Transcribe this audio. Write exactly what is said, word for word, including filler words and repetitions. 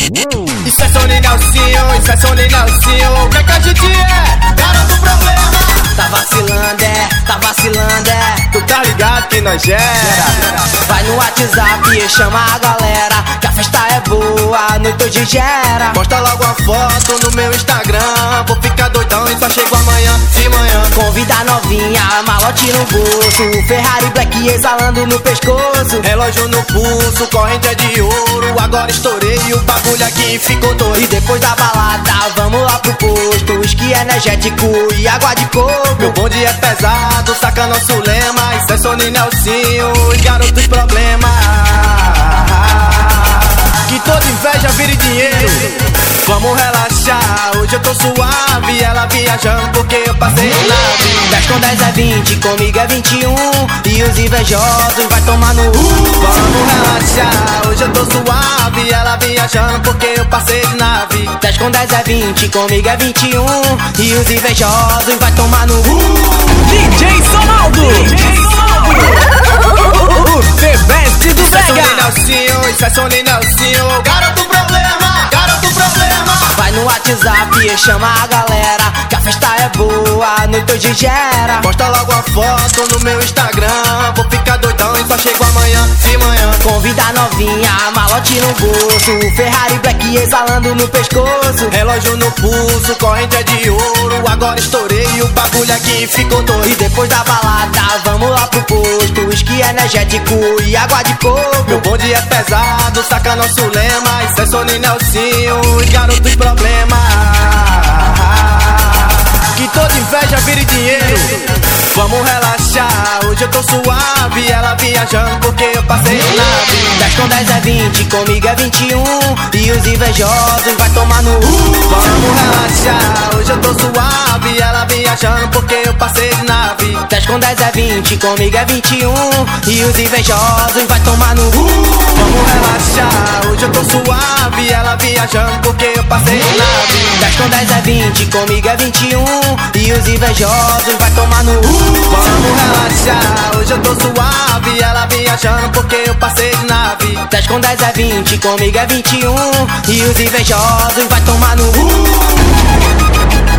Isso é Sony Nelsinho, isso é Sony Nelsinho. O que é que a gente é? Cara do problema. Tá vacilando, é, tá vacilando, é. Tu tá ligado que nós gera. Vai no WhatsApp e chama a galera, que a festa é boa, a noite hoje gera. Posta logo a foto no meu Instagram. Vou ficar doidão e só chego amanhã, de manhã. Convida a novinha, malote no bolso, Ferrari Black exalando no pescoço. Relógio no pulso, corrente é de ouro. Agora estourei e o bagulho aqui ficou doido. E depois da balada, vamos lá pro posto, whisky energético e água de coco. Meu bonde é pesado, saca nosso lema. Isso é Sony Nelsinho, os garotos problema. Que toda inveja vire dinheiro. Vamos relaxar, hoje eu tô suave. Ela viajando porque eu passei nave. dez com dez é vinte, comigo é vinte e um. E os invejosos vai tomar no cu. Vamos relaxar, hoje eu tô suave. Ela viajando porque eu passei de nave. dez com dez é vinte, comigo é vinte e um. E os invejosos vai tomar no cu. D J Sonaldo, D J Sonaldo, o The Best do Isso é Sony Vega. Nelsinho, isso é Sony Nelsinho. Garoto problema, garoto problema. Vai no WhatsApp e chama a galera, que a festa é boa, a noite hoje gera. Posta logo a foto no meu Instagram. Vou ficar doidão e só chego amanhã, de manhã. Convida a novinha, malote no bolso, Ferrari Black exalando no pescoço. Relógio no pulso, corrente é de ouro. Agora estourei e o bagulho aqui ficou doido. E depois da balada, vamos lá pro posto, whisky energético e água de coco. Meu bonde é pesado, saca nosso lema. Isso é Sony Nelsinho, os garotos problema. Que toda inveja vire dinheiro. Vamos relaxar, hoje eu tô suave. Ela viajando porque eu passei nave. dez com dez é vinte, comigo é vinte e um. E os invejosos vai tomar no cu. Vamos relaxar, hoje eu tô suave. Ela viajando porque eu passei de nave. dez com dez é vinte, comigo é vinte e um. E os invejosos vai tomar no cu. Vamos relaxar, hoje eu tô suave. Ela viajando porque eu passei de nave. dez com dez é vinte, comigo é vinte e um. E os invejosos vai tomar no cu. Vamos relaxar, hoje eu tô suave. Ela viajando porque eu passei de nave. dez com dez é vinte, comigo é vinte e um. E os invejosos vai tomar no cu.